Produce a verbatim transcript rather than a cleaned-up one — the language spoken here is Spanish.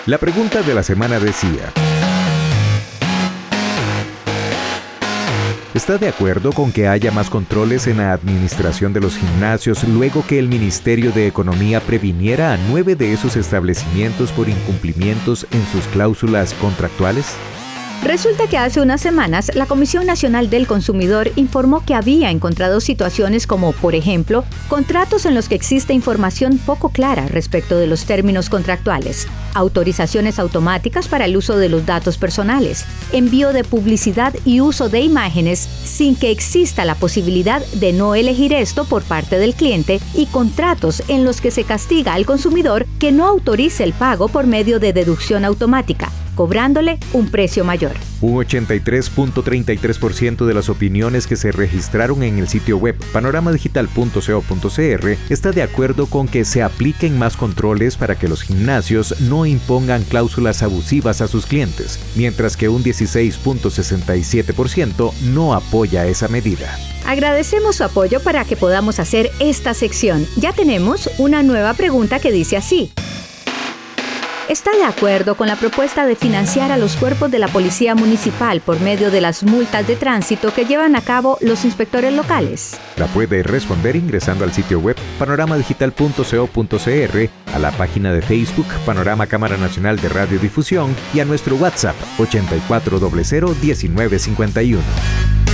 La pregunta de la semana decía: ¿está de acuerdo con que haya más controles en la administración de los gimnasios luego que el Ministerio de Economía previniera a nueve de esos establecimientos por incumplimientos en sus cláusulas contractuales? Resulta que hace unas semanas la Comisión Nacional del Consumidor informó que había encontrado situaciones como, por ejemplo, contratos en los que existe información poco clara respecto de los términos contractuales, autorizaciones automáticas para el uso de los datos personales, envío de publicidad y uso de imágenes sin que exista la posibilidad de no elegir esto por parte del cliente, y contratos en los que se castiga al consumidor que no autorice el pago por medio de deducción automática, cobrándole un precio mayor. Un ochenta y tres punto treinta y tres por ciento de las opiniones que se registraron en el sitio web panorama digital punto co punto cr está de acuerdo con que se apliquen más controles para que los gimnasios no impongan cláusulas abusivas a sus clientes, mientras que un dieciséis punto sesenta y siete por ciento no apoya esa medida. Agradecemos su apoyo para que podamos hacer esta sección. Ya tenemos una nueva pregunta que dice así: ¿está de acuerdo con la propuesta de financiar a los cuerpos de la Policía Municipal por medio de las multas de tránsito que llevan a cabo los inspectores locales? La puede responder ingresando al sitio web panorama digital punto co punto cr, a la página de Facebook Panorama Cámara Nacional de Radiodifusión y a nuestro WhatsApp ochenta y cuatro cero cero, diecinueve cincuenta y uno.